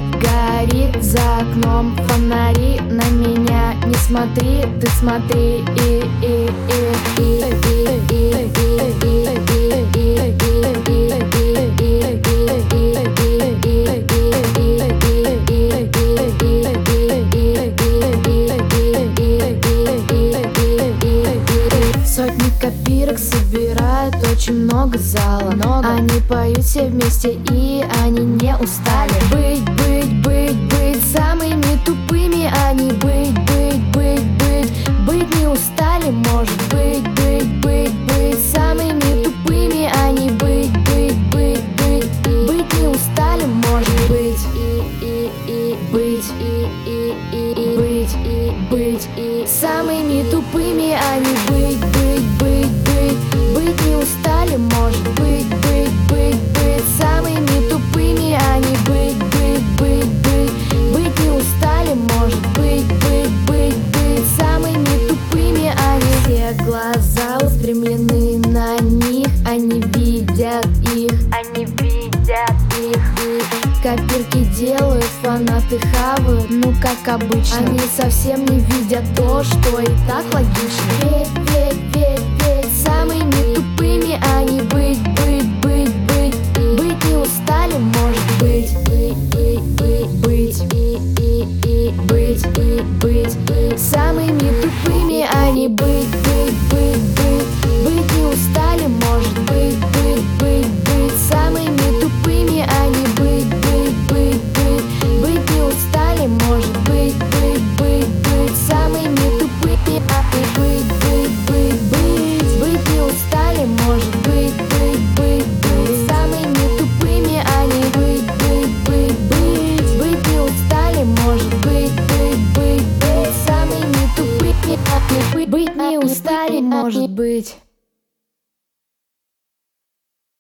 Свет горит за окном, фонари на меня не смотри, ты смотри Сотни копирок собирают очень много зала. Они поют все вместе и они не устали. Быть самыми тупыми они. Быть не устали, может быть самыми тупыми они. Быть не устали, может быть самыми тупыми они. Быть не устали, может быть самыми тупыми они. Быть не устали, может быть самыми тупыми они. Все глаза устремлены на них, они видят их. Копирки делают, фанаты хавают, ну как обычно. Они совсем не видят то, что и так логично. Ведь самыми тупыми они. Быть не устали, может быть самыми тупыми они. Быть не устали, может быть самыми тупыми они. Быть не устали, может быть самыми тупыми они. Быть не устали, может быть самыми тупыми они. Быть не устали, может быть самыми тупыми они. Быть не устали, может быть.